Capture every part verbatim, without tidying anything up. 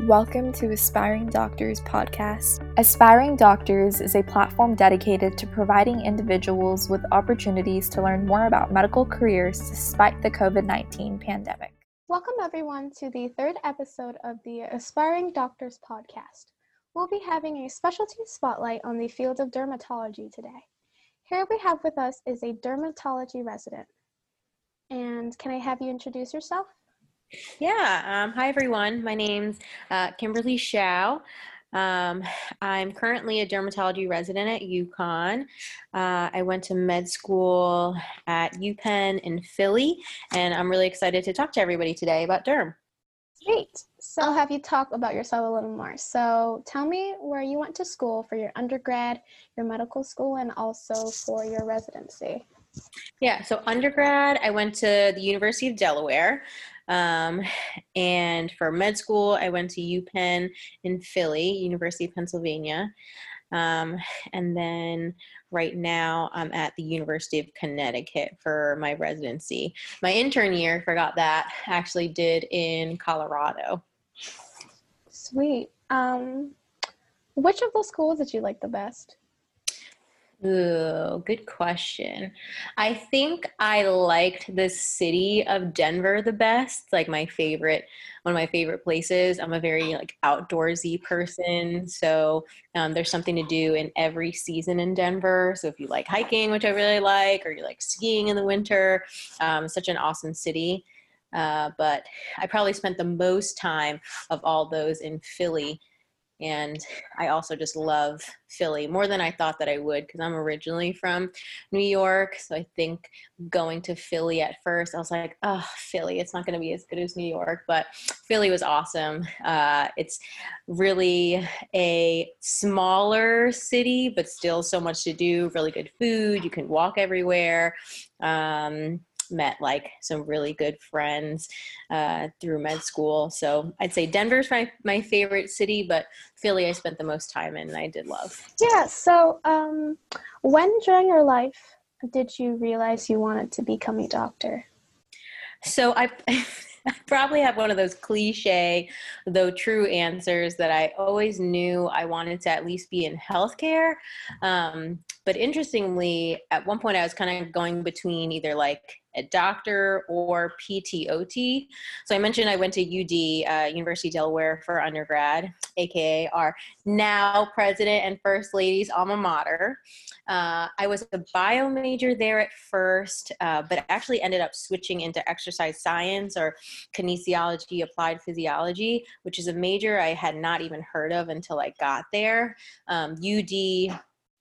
Welcome to Aspiring Doctors Podcast. Aspiring Doctors is a platform dedicated to providing individuals with opportunities to learn more about medical careers despite the covid nineteen pandemic. Welcome everyone to the third episode of the Aspiring Doctors Podcast. We'll be having a specialty spotlight on the field of dermatology today. Here we have with us is a dermatology resident. And can I have you introduce yourself? Yeah. Um, hi, everyone. My name's uh, Kimberly Shao. Um, I'm currently a dermatology resident at UConn. Uh, I went to med school at UPenn in Philly, and I'm really excited to talk to everybody today about derm. Great. So I'll have you talk about yourself a little more. So tell me where you went to school for your undergrad, your medical school, and also for your residency. Yeah, so undergrad, I went to the University of Delaware. Um, and for med school, I went to UPenn in Philly, University of Pennsylvania. Um, and then right now I'm at the University of Connecticut for my residency. My intern year, forgot that, actually did in Colorado. Sweet. Um, which of those schools did you like the best? Ooh, good question. I think I liked the city of Denver the best, like my favorite, one of my favorite places. I'm a very like outdoorsy person, so um, there's something to do in every season in Denver. So if you like hiking, which I really like, or you like skiing in the winter, um, such an awesome city. Uh, but I probably spent the most time of all those in Philly. And I also just love Philly more than I thought that I would because I'm originally from New York. So I think going to Philly at first, I was like, oh, Philly, it's not going to be as good as New York. But Philly was awesome. Uh, it's really a smaller city, but still so much to do, really good food. You can walk everywhere. Um, met like some really good friends uh, through med school. So I'd say Denver's my, my favorite city, but Philly I spent the most time in and I did love. Yeah, so um, when during your life did you realize you wanted to become a doctor? So I, I probably have one of those cliche, though true answers that I always knew I wanted to at least be in healthcare. Um, but interestingly, at one point I was kind of going between either like a doctor or P T O T. So I mentioned I went to U D, uh, University of Delaware for undergrad, A K A our now president and first lady's alma mater. Uh, I was a bio major there at first, uh, but actually ended up switching into exercise science or kinesiology, applied physiology, which is a major I had not even heard of until I got there. Um, U D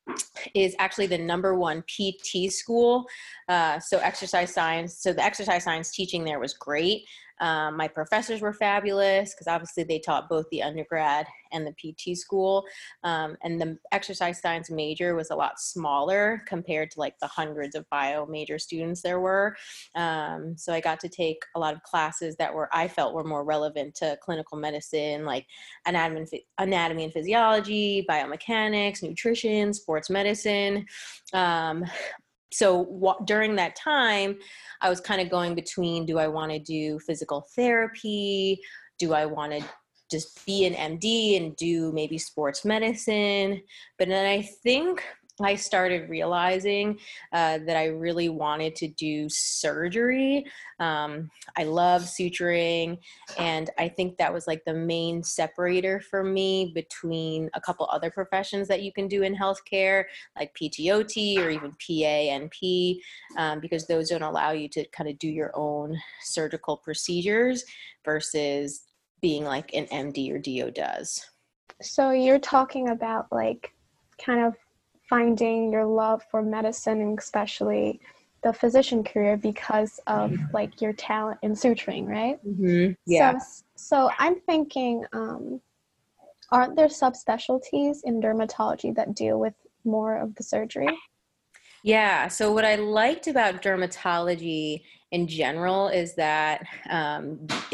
is actually the number one P T school. Uh, so exercise science, so the exercise science teaching there was great. Um, my professors were fabulous because obviously they taught both the undergrad and the P T school. Um, and the exercise science major was a lot smaller compared to like the hundreds of bio major students there were. Um, so I got to take a lot of classes that were, I felt were more relevant to clinical medicine, like anatomy and, anatomy and physiology, biomechanics, nutrition, sports medicine. Um, So w- during that time, I was kind of going between, do I want to do physical therapy? Do I want to just be an M D and do maybe sports medicine? But then I think I started realizing uh, that I really wanted to do surgery. Um, I love suturing, and I think that was like the main separator for me between a couple other professions that you can do in healthcare, like P T O T or even P A N P, um, because those don't allow you to kind of do your own surgical procedures versus being like an M D or D O does. So you're talking about like kind of finding your love for medicine and especially the physician career because of like your talent in suturing, right? Mm-hmm. Yeah. So, so I'm thinking, um, aren't there subspecialties in dermatology that deal with more of the surgery? Yeah. So what I liked about dermatology in general is that um, it,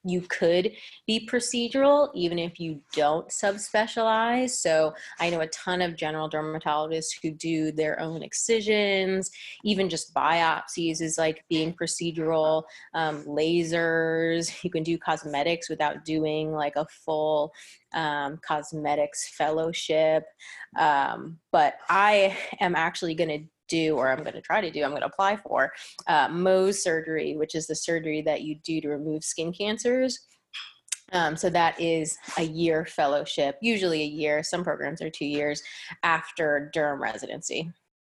you could be procedural even if you don't subspecialize. So I know a ton of general dermatologists who do their own excisions, even just biopsies is like being procedural, um, lasers, you can do cosmetics without doing like a full um, cosmetics fellowship. Um, but I am actually going to do, or I'm going to try to do, I'm going to apply for uh, Mohs surgery, which is the surgery that you do to remove skin cancers. Um, so that is a year fellowship, usually a year. Some programs are two years after derm residency.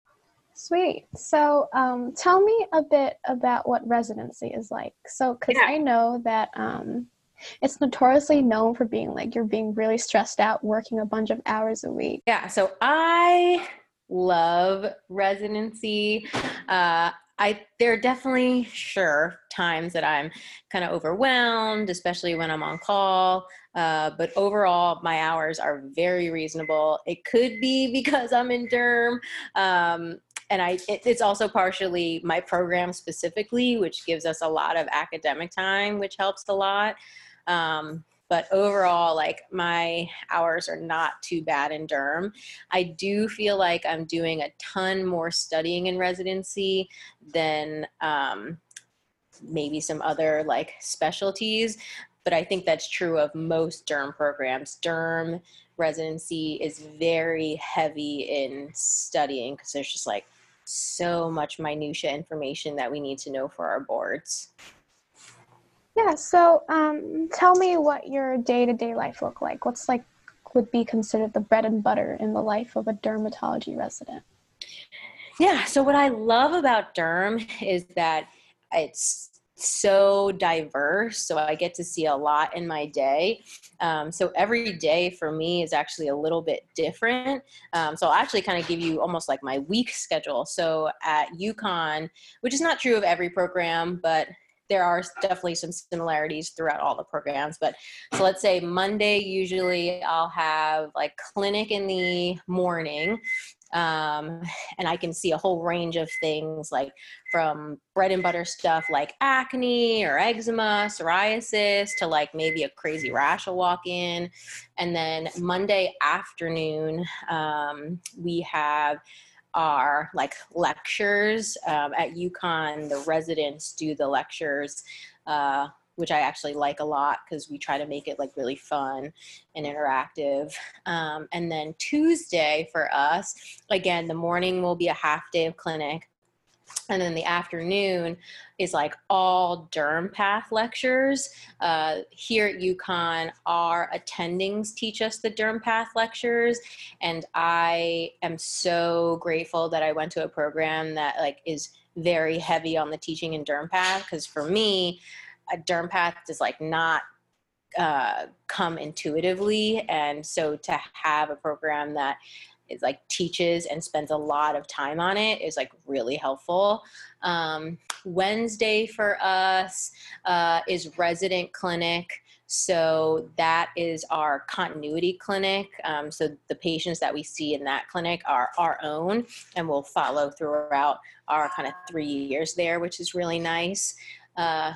Sweet. So um, tell me a bit about what residency is like. So, because Yeah. I know that um, it's notoriously known for being like you're being really stressed out, working a bunch of hours a week. Yeah, so I love residency. Uh, I there are definitely sure times that I'm kind of overwhelmed, especially when I'm on call. Uh, but overall, my hours are very reasonable. It could be because I'm in derm. Um, and I, it, it's also partially my program specifically, which gives us a lot of academic time, which helps a lot. Um, But overall, like my hours are not too bad in derm. I do feel like I'm doing a ton more studying in residency than um, maybe some other like specialties. But I think that's true of most derm programs. Derm residency is very heavy in studying because there's just like so much minutia information that we need to know for our boards. Yeah, so um, tell me what your day-to-day life look like. What's like would be considered the bread and butter in the life of a dermatology resident? Yeah, so what I love about derm is that it's so diverse, so I get to see a lot in my day. Um, so every day for me is actually a little bit different. Um, so I'll actually kind of give you almost like my week schedule. So at UConn, which is not true of every program, but there are definitely some similarities throughout all the programs. But so let's say Monday, usually I'll have like clinic in the morning. Um, and I can see a whole range of things like from bread and butter stuff like acne or eczema, psoriasis, to like maybe a crazy rash will walk in. And then Monday afternoon, um, we have our like lectures um, at UConn. The residents do the lectures, uh, which I actually like a lot because we try to make it like really fun and interactive. Um, and then Tuesday for us, again, the morning will be a half day of clinic. And then the afternoon is like all derm path lectures. Uh, here at UConn, our attendings teach us the derm path lectures. And I am so grateful that I went to a program that like is very heavy on the teaching in derm path. Because for me, a derm path does like not uh, come intuitively. And so to have a program that is like teaches and spends a lot of time on it is like really helpful. Um, Wednesday for us uh, is resident clinic. So that is our continuity clinic. Um, so the patients that we see in that clinic are our own and will follow throughout our kind of three years there, which is really nice. Uh,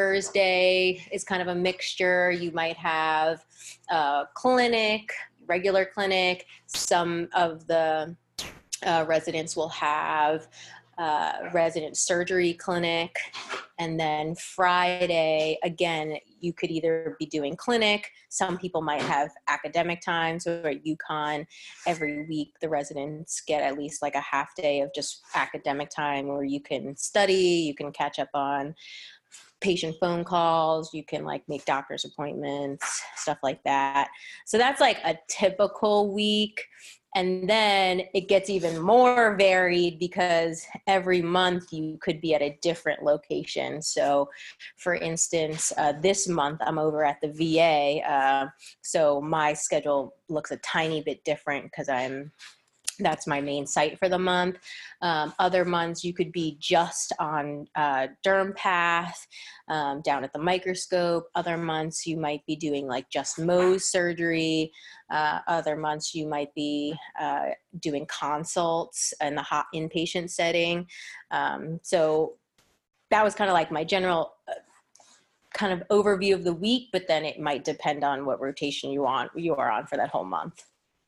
Thursday is kind of a mixture. You might have a clinic, regular clinic. Some of the uh, residents will have uh, resident surgery clinic. And then Friday, again, you could either be doing clinic. Some people might have academic time. So at UConn, every week the residents get at least like a half day of just academic time where you can study, you can catch up on patient phone calls, you can like make doctor's appointments, stuff like that. So that's like a typical week. And then it gets even more varied because every month you could be at a different location. So for instance, uh, this month I'm over at the V A. Uh, so my schedule looks a tiny bit different because I'm that's my main site for the month. Um, other months you could be just on uh, derm path, um, down at the microscope. Other months you might be doing like just Mohs surgery. Uh, other months you might be uh, doing consults in the hot inpatient setting. Um, so that was kind of like my general kind of overview of the week, but then it might depend on what rotation you want you are on for that whole month.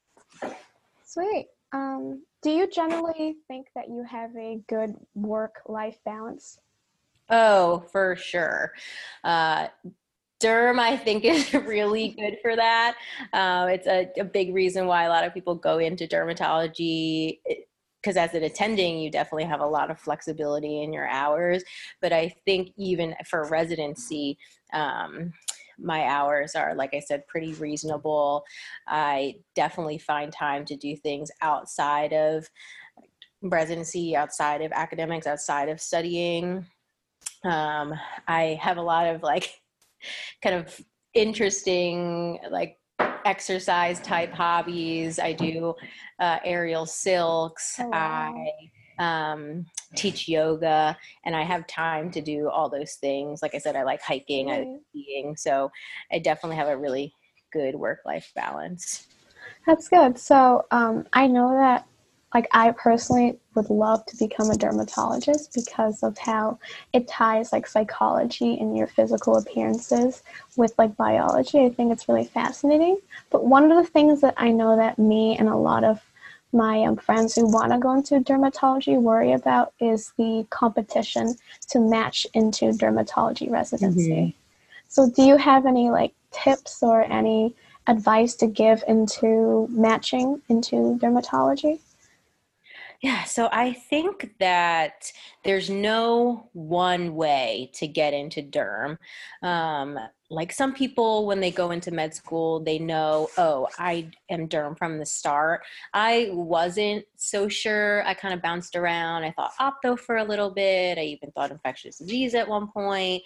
Sweet. Um, do you generally think that you have a good work-life balance? Oh, for sure. Uh, Derm, I think, is really good for that. Um, it's a, a big reason why a lot of people go into dermatology, because as an attending, you definitely have a lot of flexibility in your hours. But I think even for residency, um, my hours are, like I said, pretty reasonable. I definitely find time to do things outside of residency, outside of academics, outside of studying. Um, I have a lot of like kind of interesting like exercise type hobbies. I do uh, aerial silks. Oh, I wow. um, teach yoga, and I have time to do all those things. Like I said, I like hiking, I like Sweet. skiing, so I definitely have a really good work-life balance. That's good. So um, I know that, like, I personally would love to become a dermatologist because of how it ties, like, psychology and your physical appearances with, like, biology. I think it's really fascinating. But one of the things that I know that me and a lot of my um, friends who want to go into dermatology worry about is the competition to match into dermatology residency. Mm-hmm. So do you have any, like, tips or any advice to give into matching into dermatology? Yeah, so I think that there's no one way to get into derm. Um, like some people, when they go into med school, they know, oh, I am derm from the start. I wasn't so sure. I kind of bounced around. I thought opto for a little bit. I even thought infectious disease at one point,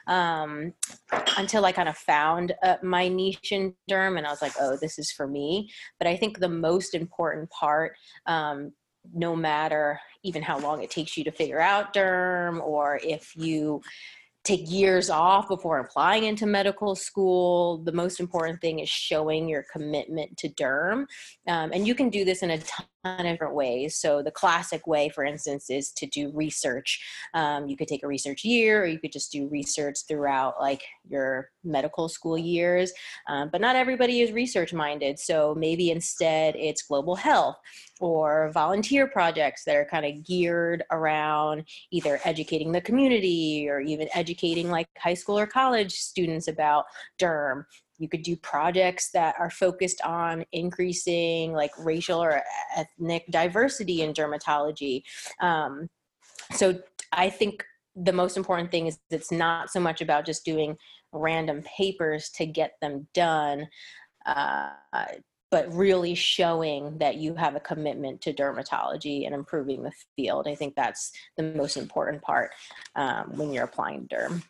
um, until I kind of found uh, my niche in derm, and I was like, oh, this is for me. But I think the most important part, um, no matter even how long it takes you to figure out derm, or if you take years off before applying into medical school, the most important thing is showing your commitment to derm. Um, and you can do this in a ton of different ways. So the classic way, for instance, is to do research. Um, you could take a research year, or you could just do research throughout like your medical school years. Um, but not everybody is research minded. So maybe instead it's global health or volunteer projects that are kind of geared around either educating the community or even educating like high school or college students about derm. You could do projects that are focused on increasing like racial or ethnic diversity in dermatology. Um, so I think the most important thing is it's not so much about just doing random papers to get them done, uh, but really showing that you have a commitment to dermatology and improving the field. I think that's the most important part um, when you're applying derm.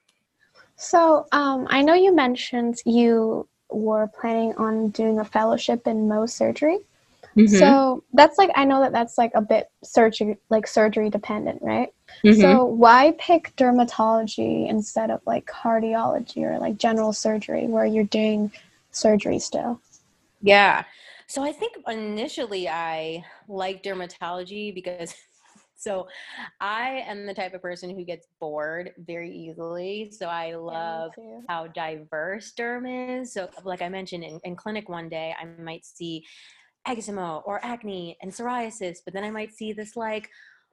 So um, I know you mentioned you were planning on doing a fellowship in Mohs surgery. Mm-hmm. So that's like, I know that that's like a bit surgery, like surgery dependent, right? Mm-hmm. So why pick dermatology instead of like cardiology or like general surgery where you're doing surgery still? Yeah. So I think initially I like dermatology because so I am the type of person who gets bored very easily. So I love Yeah, me too. how diverse derm is. So like I mentioned in, in clinic one day, I might see eczema or acne and psoriasis, but then I might see this like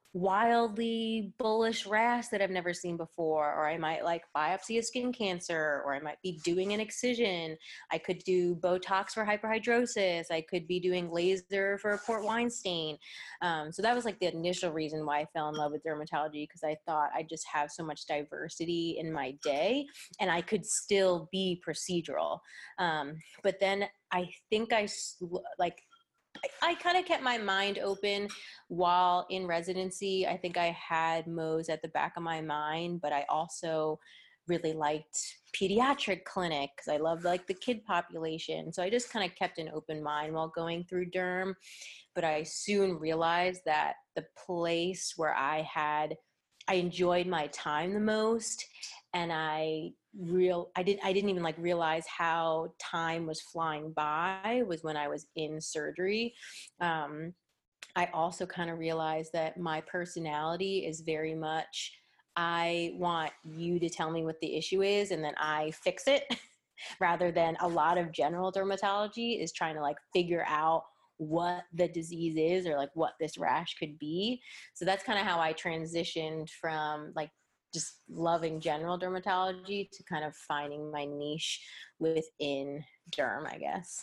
wildly bullish rash that I've never seen before, or I might like biopsy a skin cancer, or I might be doing an excision. I could do Botox for hyperhidrosis. I could be doing laser for Port wine stain. Um, so that was like the initial reason why I fell in love with dermatology, because I thought I just have so much diversity in my day and I could still be procedural. Um, but then I think I like I, I kind of kept my mind open while in residency. I think I had Mohs at the back of my mind, but I also really liked pediatric clinic because I loved like the kid population. So I just kind of kept an open mind while going through derm. But I soon realized that the place where I had, I enjoyed my time the most, and I real I didn't I didn't even like realize how time was flying by was when I was in surgery. Um, I also kind of realized that my personality is very much I want you to tell me what the issue is and then I fix it rather than a lot of general dermatology is trying to like figure out what the disease is or like what this rash could be. So that's kind of how I transitioned from like just loving general dermatology to kind of finding my niche within derm, I guess.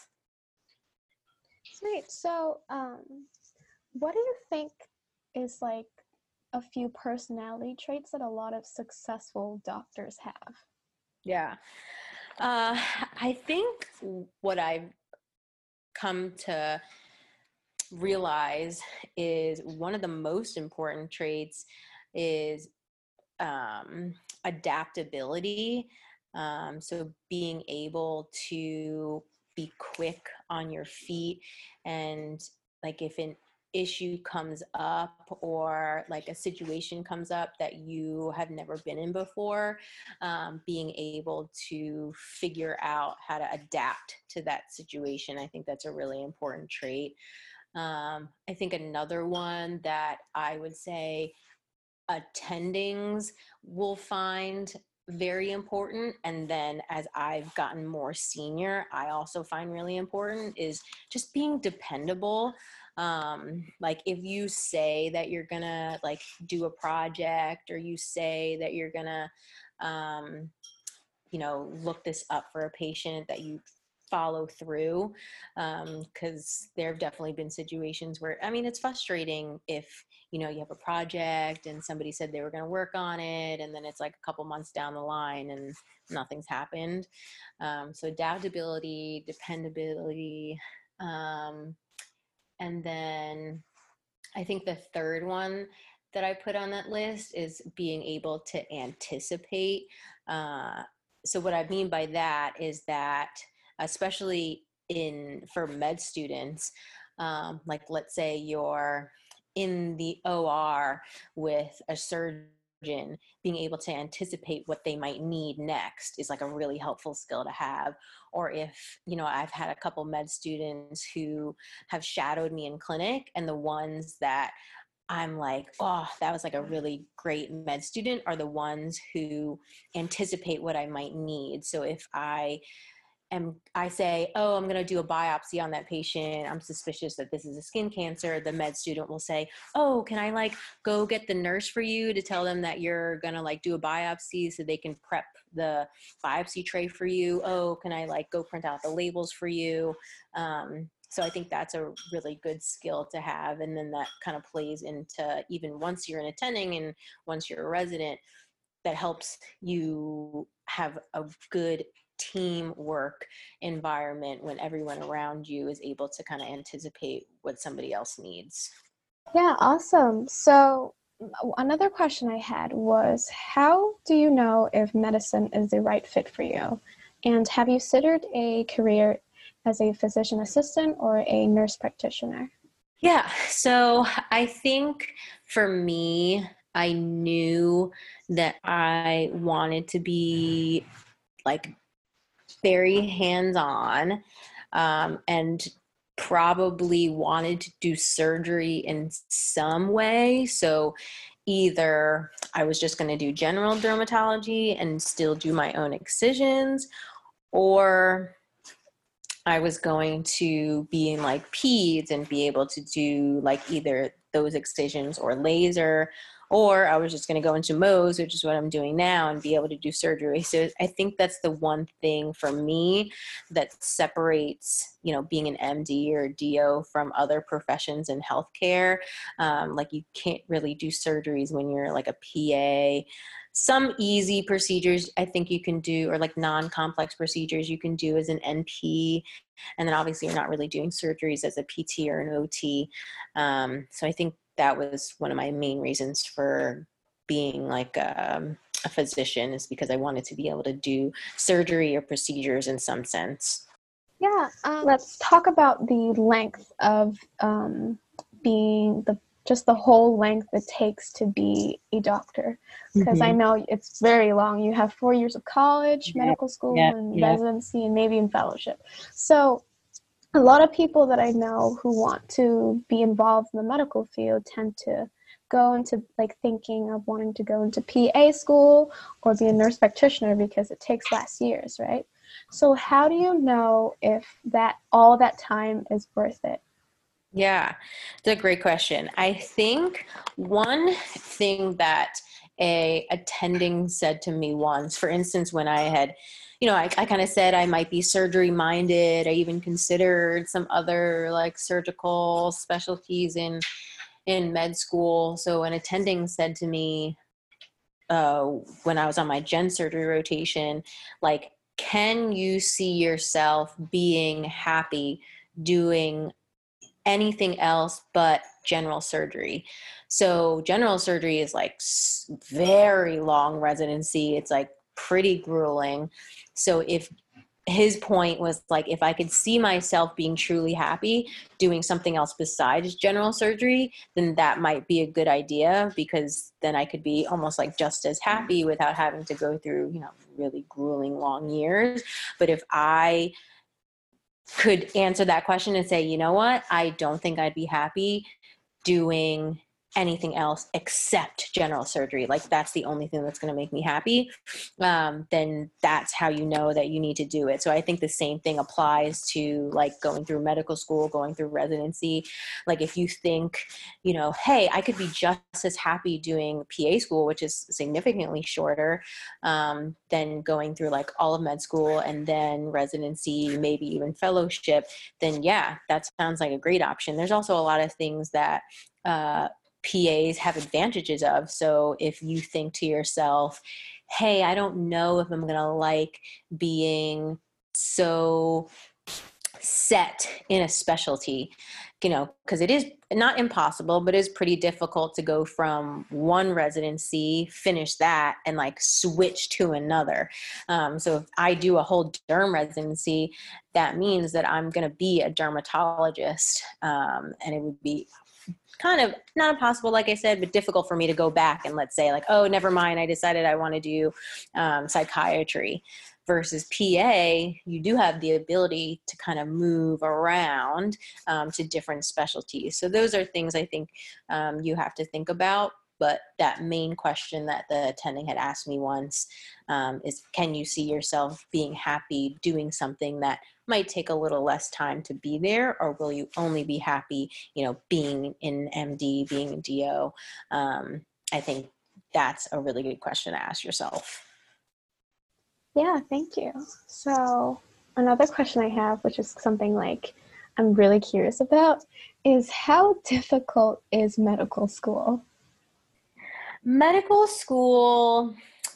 Sweet. So, um, what do you think is like a few personality traits that a lot of successful doctors have? Yeah. Uh, I think what I've come to realize is one of the most important traits is um, adaptability. Um, so being able to be quick on your feet, and like if an issue comes up or like a situation comes up that you have never been in before, um, being able to figure out how to adapt to that situation. I think that's a really important trait. Um, I think another one that I would say attendings will find very important, and then as I've gotten more senior, I also find really important is just being dependable. Um, like if you say that you're gonna like do a project, or you say that you're gonna, um, you know, look this up for a patient, that you follow through, because um, there have definitely been situations where, I mean, it's frustrating if, you know, you have a project and somebody said they were going to work on it, and then it's like a couple months down the line and nothing's happened. Um, so adaptability, dependability, um, and then I think the third one that I put on that list is being able to anticipate. Uh, so what I mean by that is that, especially in for med students, um, like let's say you're in the O R with a surgeon, being able to anticipate what they might need next is like a really helpful skill to have. Or if, you know, I've had a couple med students who have shadowed me in clinic, and the ones that I'm like, oh, that was like a really great med student are the ones who anticipate what I might need. So if I am, I say, oh, I'm going to do a biopsy on that patient, I'm suspicious that this is a skin cancer, the med student will say, oh, can I like go get the nurse for you to tell them that you're going to like do a biopsy so they can prep the biopsy tray for you? Oh, can I like go print out the labels for you? Um, So I think that's a really good skill to have. And then that kind of plays into even once you're an attending and once you're a resident, that helps you have a good teamwork environment when everyone around you is able to kind of anticipate what somebody else needs. Yeah, awesome. So another question I had was, how do you know if medicine is the right fit for you? And have you considered a career as a physician assistant or a nurse practitioner? Yeah, so I think for me, I knew that I wanted to be like very hands-on, um, and probably wanted to do surgery in some way. So either I was just going to do general dermatology and still do my own excisions, or I was going to be in like peds and be able to do like either those excisions or laser, or I was just going to go into Mohs, which is what I'm doing now, and be able to do surgery. So I think that's the one thing for me that separates, you know, being an M D or a D O from other professions in healthcare. Um, like you can't really do surgeries when you're like a P A. Some easy procedures I think you can do, or like non-complex procedures you can do as an N P. And then obviously you're not really doing surgeries as a P T or an O T. Um, so I think that was one of my main reasons for being like a, a physician, is because I wanted to be able to do surgery or procedures in some sense. Yeah, um, let's talk about the length of um, being the just the whole length it takes to be a doctor, because mm-hmm. I know it's very long. You have four years of college, yep. medical school, yep. and yep. residency, and maybe in fellowship. So a lot of people that I know who want to be involved in the medical field tend to go into like thinking of wanting to go into P A school or be a nurse practitioner because it takes less years, right? So how do you know if that all that time is worth it? Yeah, it's a great question. I think one thing that a attending said to me once, for instance, when I had, you know, I, I kind of said I might be surgery minded. I even considered some other like surgical specialties in in med school. So an attending said to me uh, when I was on my gen surgery rotation, like, can you see yourself being happy doing anything else but general surgery? So general surgery is like very long residency. It's like pretty grueling. So if his point was like, if I could see myself being truly happy doing something else besides general surgery, then that might be a good idea, because then I could be almost like just as happy without having to go through, you know, really grueling long years. But if I could answer that question and say, you know what, I don't think I'd be happy doing anything else except general surgery, like that's the only thing that's going to make me happy, um, then that's how you know that you need to do it. So I think the same thing applies to like going through medical school, going through residency. Like if you think, you know, hey, I could be just as happy doing P A school, which is significantly shorter, um, than going through like all of med school and then residency, maybe even fellowship, then yeah, that sounds like a great option. There's also a lot of things that uh, P As have advantages of. So if you think to yourself, hey, I don't know if I'm going to like being so set in a specialty, you know, because it is not impossible, but it is pretty difficult to go from one residency, finish that, and like switch to another. Um, so if I do a whole derm residency, that means that I'm going to be a dermatologist, um, and it would be kind of not impossible, like I said, but difficult for me to go back and let's say like, oh, never mind, I decided I want to do um, psychiatry. Versus P A, you do have the ability to kind of move around um, to different specialties. So those are things I think um, you have to think about. But that main question that the attending had asked me once um, is, can you see yourself being happy doing something that might take a little less time to be there, or will you only be happy, you know, being in M D, being in D O? Um, I think that's a really good question to ask yourself. Yeah, thank you. So another question I have, which is something like I'm really curious about, is how difficult is medical school? Medical school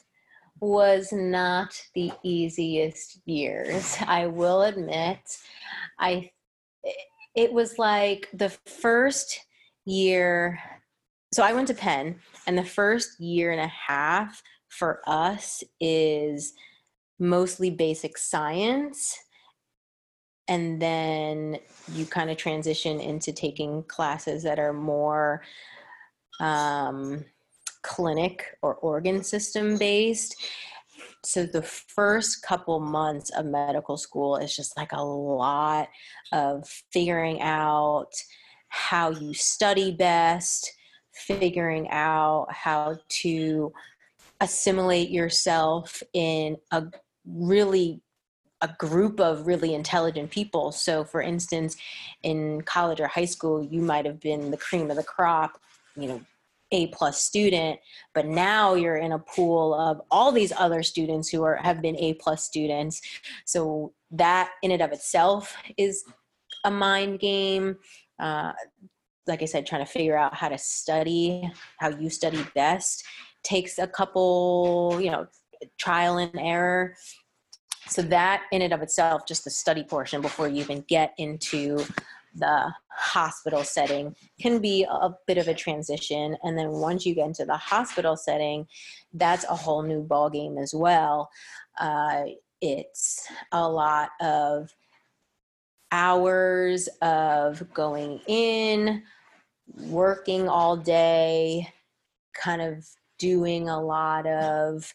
was not the easiest years, I will admit. I it was like the first year, so I went to Penn, and the first year and a half for us is mostly basic science, and then you kind of transition into taking classes that are more um, clinic or organ system based. So the first couple months of medical school is just like a lot of figuring out how you study best, figuring out how to assimilate yourself in a really a group of really intelligent people. So for instance, in college or high school, you might have been the cream of the crop, you know, A plus student, but now you're in a pool of all these other students who are have been A plus students. So that in and of itself is a mind game. Uh, like I said, trying to figure out how to study, how you study best, takes a couple, you know, trial and error. So that in and of itself, just the study portion before you even get into the hospital setting, can be a bit of a transition. And then once you get into the hospital setting, that's a whole new ballgame as well. Uh, it's a lot of hours of going in, working all day, kind of doing a lot of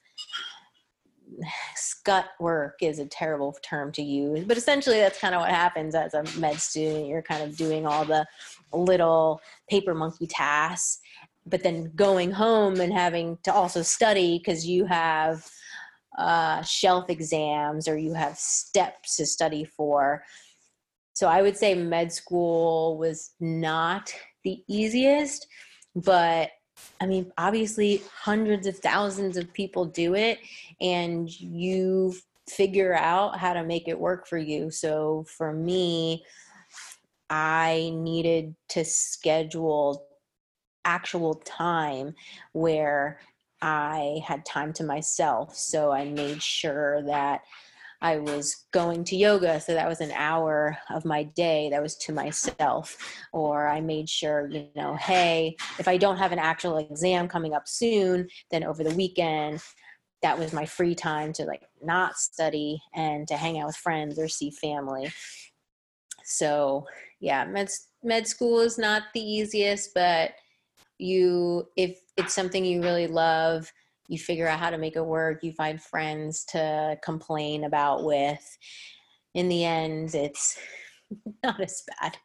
scut work is a terrible term to use, but essentially that's kind of what happens as a med student. You're kind of doing all the little paper monkey tasks. but then going home and having to also study because you have uh, shelf exams or you have steps to study for. So I would say med school was not the easiest, but I mean, obviously hundreds of thousands of people do it, and you figure out how to make it work for you. So for me, I needed to schedule actual time where I had time to myself. So I made sure that I was going to yoga, so that was an hour of my day that was to myself. Or I made sure, you know, hey, if I don't have an actual exam coming up soon, then over the weekend, that was my free time to like not study and to hang out with friends or see family. So yeah, med, med school is not the easiest, but you, if it's something you really love, you figure out how to make it work. You find friends to complain about with. In the end, it's not as bad.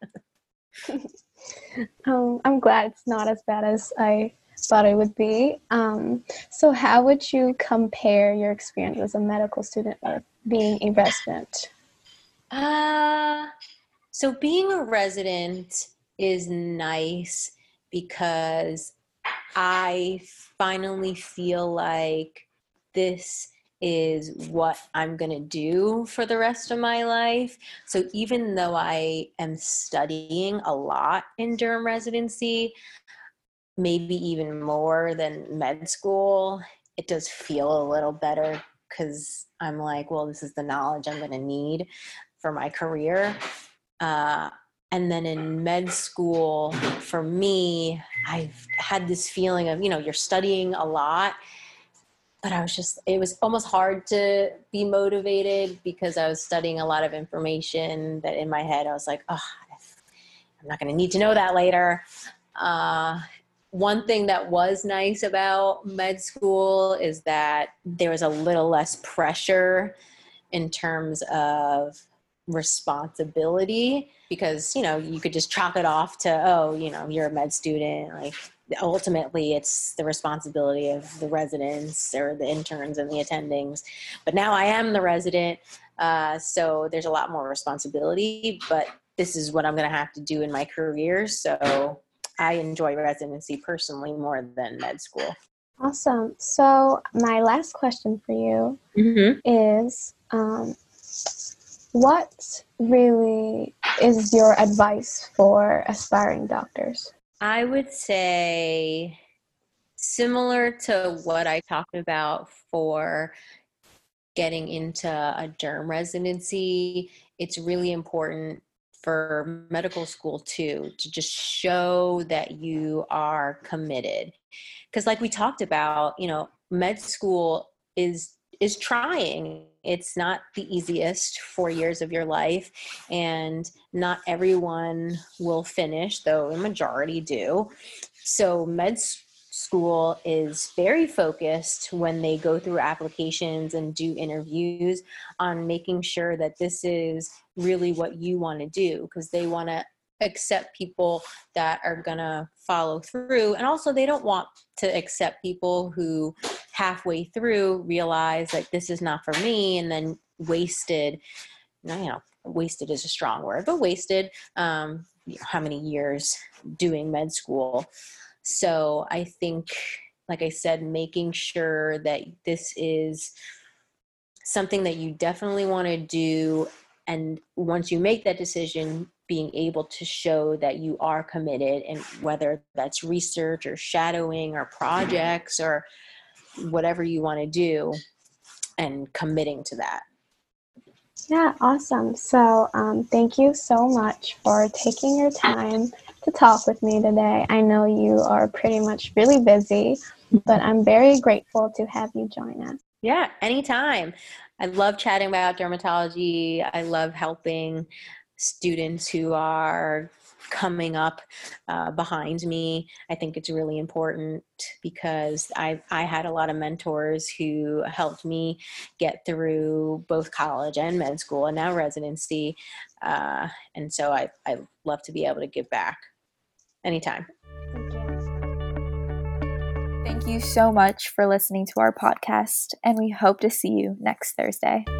um, I'm glad it's not as bad as I thought it would be. Um, so how would you compare your experience as a medical student with being a resident? Uh, so being a resident is nice because I finally feel like this is what I'm going to do for the rest of my life. So even though I am studying a lot in Durham residency, maybe even more than med school, it does feel a little better because I'm like, well, this is the knowledge I'm going to need for my career. Uh, and then in med school, for me, I've had this feeling of, you know, you're studying a lot, but I was just, it was almost hard to be motivated because I was studying a lot of information that in my head, I was like, oh, I'm not going to need to know that later. Uh, one thing that was nice about med school is that there was a little less pressure in terms of responsibility because, you know, you could just chalk it off to, oh, you know, you're a med student. Like ultimately it's the responsibility of the residents or the interns and the attendings. But now I am the resident. Uh, so there's a lot more responsibility, but this is what I'm going to have to do in my career. So I enjoy residency personally more than med school. Awesome. So my last question for you Mm-hmm. is, um, what really is your advice for aspiring doctors? I would say similar to what I talked about for getting into a derm residency, it's really important for medical school too, to just show that you are committed. Because like we talked about, you know, med school is is trying. It's not the easiest four years of your life, and not everyone will finish, though a majority do. So med school is very focused when they go through applications and do interviews on making sure that this is really what you want to do, because they want to accept people that are going to follow through. And also they don't want to accept people who halfway through realize that this is not for me and then wasted, you know, wasted is a strong word, but wasted um, you know, how many years doing med school. So I think, like I said, making sure that this is something that you definitely want to do. And once you make that decision, being able to show that you are committed, and whether that's research or shadowing or projects or whatever you want to do, and committing to that. Yeah, awesome. So um, thank you so much for taking your time to talk with me today. I know you are pretty much really busy, but I'm very grateful to have you join us. Yeah, anytime. I love chatting about dermatology. I love helping students who are coming up uh, behind me. I think it's really important because I I had a lot of mentors who helped me get through both college and med school and now residency. Uh, and so I, I love to be able to give back anytime. Thank you. Thank you so much for listening to our podcast, and we hope to see you next Thursday.